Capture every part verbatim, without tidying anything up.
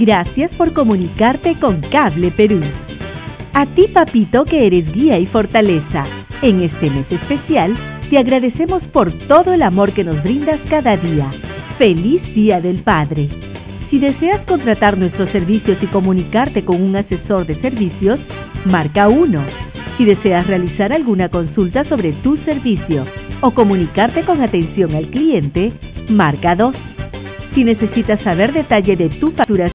Gracias por comunicarte con Cable Perú. A ti, papito, que eres guía y fortaleza. En este mes especial, te agradecemos por todo el amor que nos brindas cada día. ¡Feliz Día del Padre! Si deseas contratar nuestros servicios y comunicarte con un asesor de servicios, marca uno. Si deseas realizar alguna consulta sobre tu servicio o comunicarte con atención al cliente, marca dos. Si necesitas saber detalle de tu facturación,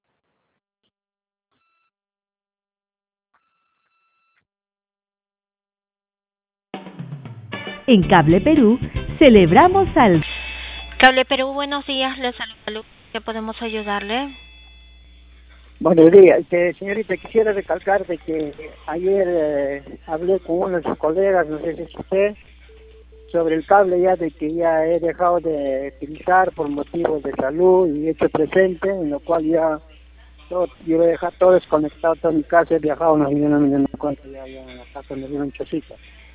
en Cable Perú celebramos al... Cable Perú, buenos días, les saludo. ¿Qué podemos ayudarle? Buenos días, este, señorita, quisiera recalcar de que ayer eh, hablé con uno de sus colegas, no sé si es usted, sobre el cable ya de que ya he dejado de utilizar por motivos de salud y hecho presente, en lo cual ya todo, yo voy a dejar todo desconectado, toda mi casa, he viajado unos millones, millones de cuenta, ya, ya en la casa me dieron chocita.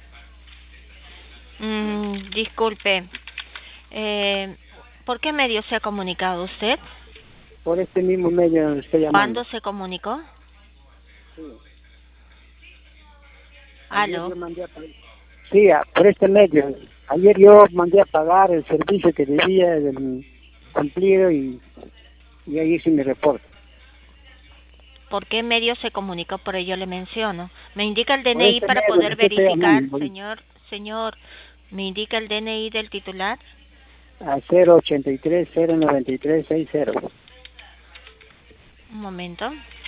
Mm, disculpe, eh, ¿por qué medio se ha comunicado usted? Por este mismo medio donde estoy llamando. ¿Cuándo se comunicó? Sí. ¿Aló? Yo mandé a pagar. Sí, a- por este medio. Ayer yo mandé a pagar el servicio que debía del cumplido y, y ahí hice mi reporte. ¿Por qué medio se comunicó? Por ello le menciono. ¿Me indica el Por D N I este para medio poder que estoy verificar, llamando, señor? Señor, ¿me indica el D N I del titular? a cero ochenta y tres cero noventa y tres sesenta. Un momento.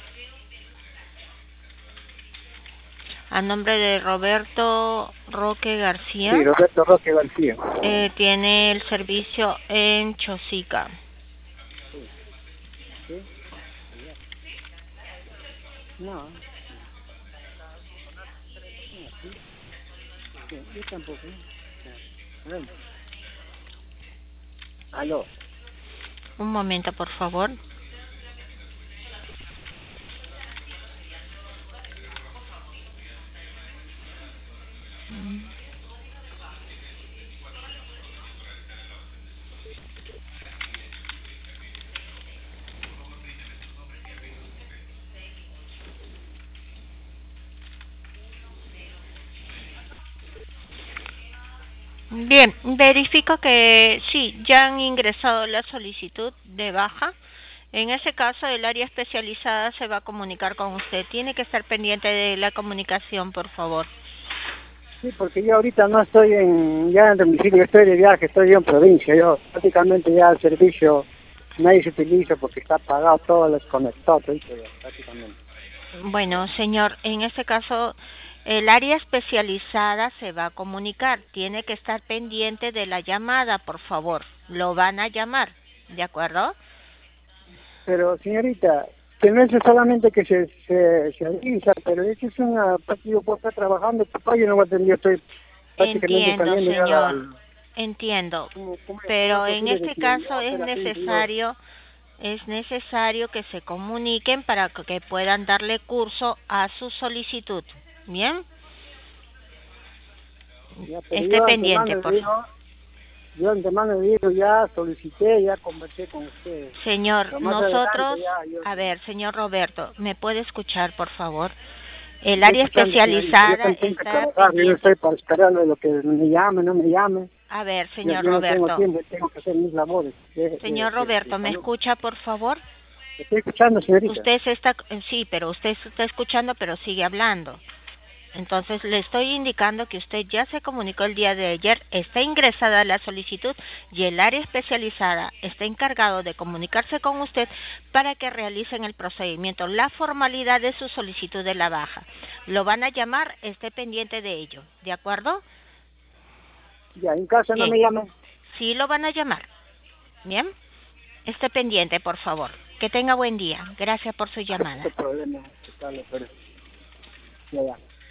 A nombre de Roberto Roque García. Sí, Roberto Roque García. Eh, tiene el servicio en Chosica. Sí. ¿Sí? No. Sí. Sí, yo tampoco. Bueno. Aló. Un momento, por favor. Bien, verifico que sí, ya han ingresado la solicitud de baja. En ese caso, el área especializada se va a comunicar con usted. Tiene que estar pendiente de la comunicación, por favor. Sí, porque yo ahorita no estoy en, ya en domicilio, estoy de viaje, estoy yo en provincia, yo prácticamente ya el servicio nadie se utiliza porque está apagado, todo desconectado, todo eso ya, prácticamente. Bueno, señor, en este caso, el área especializada se va a comunicar. Tiene que estar pendiente de la llamada, por favor. Lo van a llamar, ¿de acuerdo? Pero señorita, que no es solamente que se, se, se avisa, pero eso es una, porque yo puedo estar trabajando, papá, yo no voy a tener, yo estoy prácticamente Entiendo, saliendo ya señor. al... Entiendo. ¿Cómo, cómo, Pero cómo es en posible de este que yo caso es hacer así, señor? necesario es necesario que se comuniquen para que puedan darle curso a su solicitud. ¿Bien? Ya, pero Esté yo pendiente, antemano por le favor. digo, yo antemano le digo, ya solicité, ya conversé con ustedes. Señor, Pero más nosotros, adelante ya yo... a ver, señor Roberto, ¿me puede escuchar, por favor? El Estoy área escuchando, señorita, yo especializada también tengo que está trabajar, yo no pendiente. estoy para esperar lo que me llame, no me llame. A ver, Yo, señor yo no tengo Roberto. tiempo, tengo que hacer mis labores de, de, Señor de, de Roberto, ¿me salud. escucha, por favor? Estoy escuchando, señorita. Usted se está, sí, pero usted se está escuchando, pero sigue hablando. Entonces, le estoy indicando que usted ya se comunicó el día de ayer, está ingresada la solicitud y el área especializada está encargado de comunicarse con usted para que realicen el procedimiento, la formalidad de su solicitud de la baja. Lo van a llamar, esté pendiente de ello, ¿de acuerdo? Ya, en caso no Bien, me llaman. sí lo van a llamar, ¿bien? Esté pendiente, por favor. Que tenga buen día. Gracias por su llamada. Este problema, pero ya, ya.